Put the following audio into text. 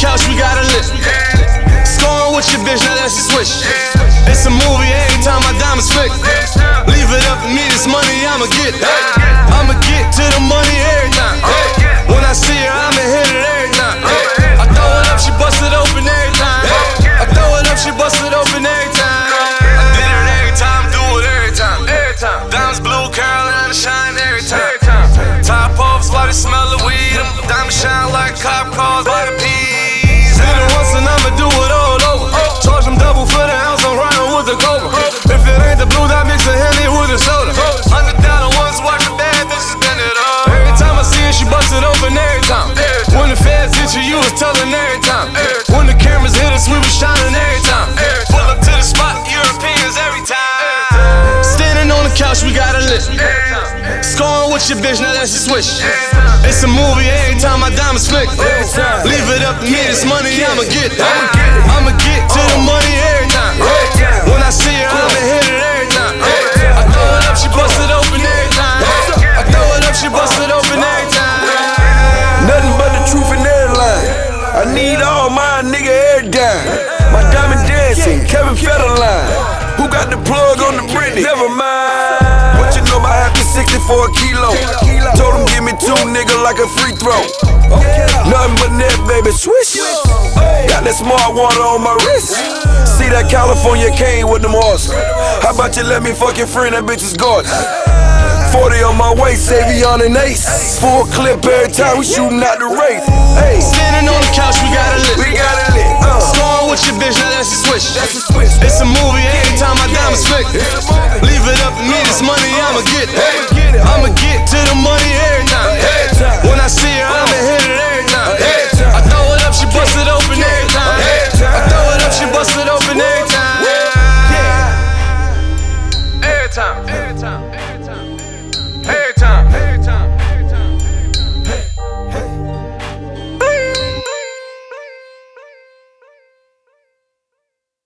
couch, we got a lift. Scoring with your bitch, now that's a switch. It's a movie every time my diamonds flick. Leave it up to me, this money I'ma get. I'ma get to the money every time. When I see her, I'ma hit it every time. I throw it up, she bust it open every time. I throw it up, she bust it open every time. I did it every time, do it every time. Diamonds blue, Carolina shine every time. Top offs while they smell the weed. Diamonds shine like cop cars by the peas. Did it once and I'ma do it all over. Charge them double for the ounce, I'm riding with the Cobra. If it ain't the blue, I mix a Henny with a soda. $100 ones, watch the bad bitches spend it all. Every time I see her, she bust it open every time. When the feds hit you, you was telling every time. When the cameras hit us, we was shining every time. Pull up to the spot, Europeans every time. Standing on the couch, we got a lift. Scoring with your bitch, now that's a switch. It's a movie every time my diamonds flick. Leave it up to me, this money I'ma get. I'ma get to the money every time. When I see her, I'ma hit it every time. I throw it up, she bust it open every time. I throw it up, she bust it open every time. Nothing but the truth in every line. I need all my nigga every dime. My diamond dancing, Kevin Federline. Who got the plug on the Britney? Never mind. What you know about after 60 for a kilo? Told him give me 2 nigga like a free throw. Nothing but net, baby, swish. Got that smart water on my wrist. See that California cane with them horses. How about you let me fuck your friend, that bitch is gorgeous. 40 on my waist, Savion and Ace. Full clip every time we shooting out the race. Hey. Standing on the couch, we got a lift. Scoring with your bitch, now that's a switch. It's a movie every time my diamonds flick. Leave it up to me, this money I'ma get. I'ma get to the money.